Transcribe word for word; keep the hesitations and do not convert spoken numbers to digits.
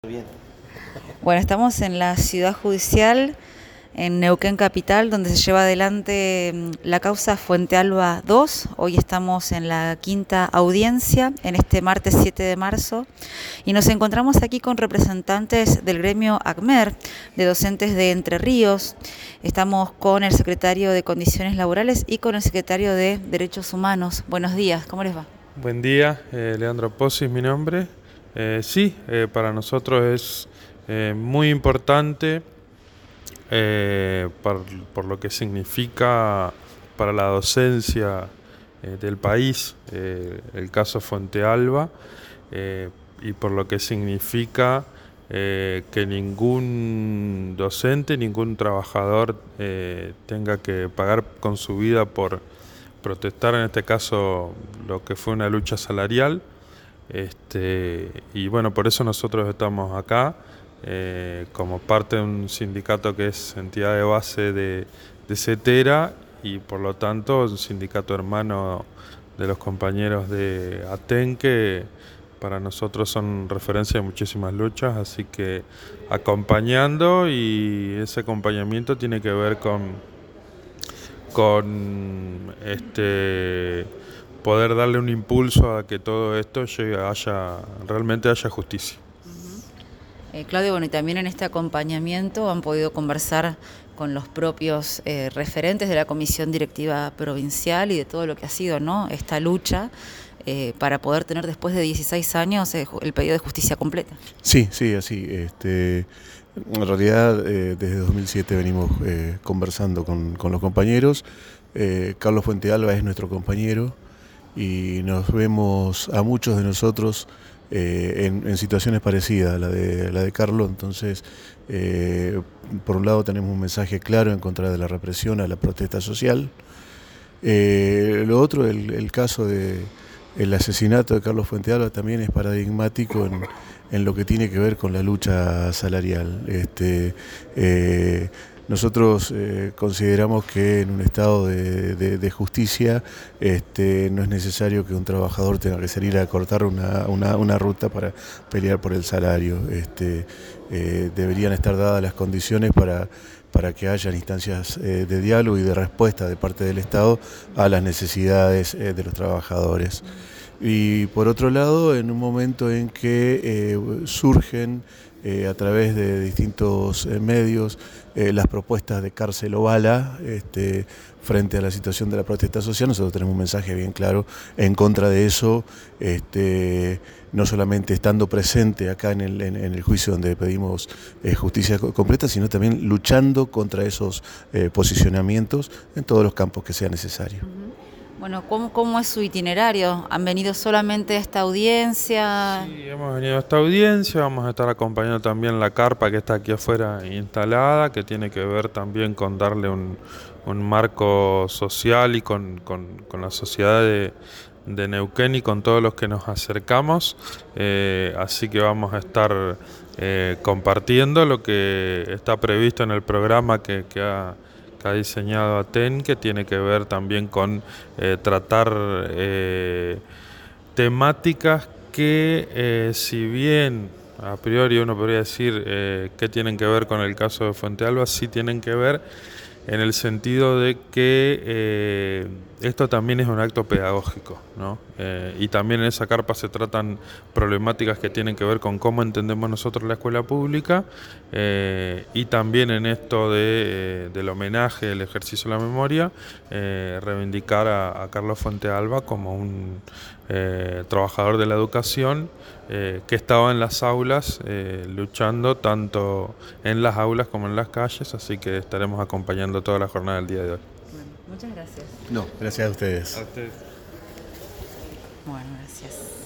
Bien. Bueno, estamos en la ciudad judicial, en Neuquén Capital, donde se lleva adelante mm, la causa Fuente Alba dos. Hoy estamos en la quinta audiencia, en este martes siete de marzo, y nos encontramos aquí con representantes del gremio ACMER, de docentes de Entre Ríos. Estamos con el secretario de Condiciones Laborales y con el secretario de Derechos Humanos. Buenos días, ¿cómo les va? Buen día, eh, Leandro Pozzi es mi nombre. Eh, sí, eh, para nosotros es eh, muy importante eh, por, por lo que significa para la docencia eh, del país eh, el caso Fuente Alba eh, y por lo que significa eh, que ningún docente, ningún trabajador eh, tenga que pagar con su vida por protestar, en este caso lo que fue una lucha salarial. Este, y bueno, por eso nosotros estamos acá eh, como parte de un sindicato que es entidad de base de, de CETERA y por lo tanto un sindicato hermano de los compañeros de ATEN, que para nosotros son referencia de muchísimas luchas, así que acompañando, y ese acompañamiento tiene que ver con, con este poder darle un impulso a que todo esto llegue, haya, realmente haya justicia. Eh, Claudio, bueno, y también en este acompañamiento han podido conversar con los propios eh, referentes de la Comisión Directiva Provincial y de todo lo que ha sido, ¿no?, esta lucha eh, para poder tener después de dieciséis años eh, el pedido de justicia completa. Sí, sí, así. Este, en realidad, eh, desde dos mil siete venimos eh, conversando con, con los compañeros. Eh, Carlos Fuente Alba es nuestro compañero y nos vemos a muchos de nosotros eh, en, en situaciones parecidas a la de, la de Carlos. Entonces, eh, por un lado tenemos un mensaje claro en contra de la represión a la protesta social. Eh, lo otro, el, el caso de el asesinato de Carlos Fuente Alba también es paradigmático en, en lo que tiene que ver con la lucha salarial. Este, eh, nosotros eh, consideramos que en un estado de, de, de justicia este, no es necesario que un trabajador tenga que salir a cortar una, una, una ruta para pelear por el salario. Este, eh, deberían estar dadas las condiciones para para que haya instancias eh, de diálogo y de respuesta de parte del Estado a las necesidades eh, de los trabajadores. Y por otro lado, en un momento en que eh, surgen eh, a través de distintos eh, medios eh, las propuestas de cárcel o bala este, frente a la situación de la protesta social, nosotros tenemos un mensaje bien claro en contra de eso, este, no solamente estando presente acá en el, en, en el juicio donde pedimos eh, justicia completa, sino también luchando contra esos eh, posicionamientos en todos los campos que sea necesario. Bueno, ¿cómo, cómo es su itinerario? ¿Han venido solamente a esta audiencia? Sí, hemos venido a esta audiencia, vamos a estar acompañando también la carpa que está aquí afuera instalada, que tiene que ver también con darle un, un marco social y con, con, con la sociedad de, de Neuquén y con todos los que nos acercamos, eh, así que vamos a estar eh, compartiendo lo que está previsto en el programa que, que ha... que ha diseñado ATEN, que tiene que ver también con eh, tratar eh, temáticas que eh, si bien a priori uno podría decir eh, que tienen que ver con el caso de Fuente Alba, sí tienen que ver en el sentido de que eh, esto también es un acto pedagógico, ¿no? Eh, y también en esa carpa se tratan problemáticas que tienen que ver con cómo entendemos nosotros la escuela pública, eh, y también en esto de, eh, del homenaje, el ejercicio de la memoria, eh, reivindicar a, a Carlos Fuente Alba como un eh, trabajador de la educación eh, que estaba en las aulas eh, luchando tanto en las aulas como en las calles, así que estaremos acompañando toda la jornada del día de hoy. Bueno, muchas gracias. No, gracias a ustedes. A ustedes. Bueno, gracias.